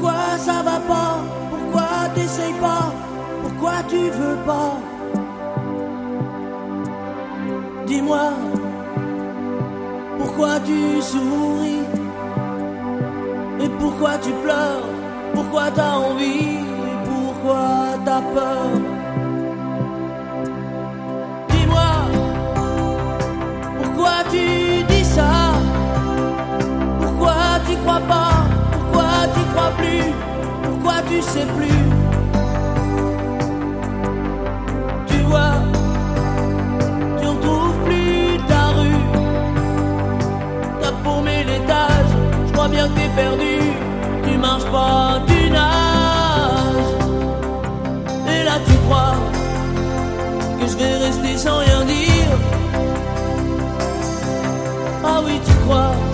Pourquoi ça va pas? Pourquoi t'essayes pas? Pourquoi tu veux pas? Dis-moi, pourquoi tu souris? Et pourquoi tu pleures? Pourquoi t'as envie? Et pourquoi t'as peur? Dis-moi, pourquoi tu dis ça? Pourquoi t'y crois pas? Pourquoi t'y crois plus? Pourquoi tu sais plus? Tu vois, tu retrouves plus ta rue. T'as paumé l'étage, je crois bien que t'es perdu. Tu marches pas, tu nages. Et là tu crois que je vais rester sans rien dire. Ah oui tu crois.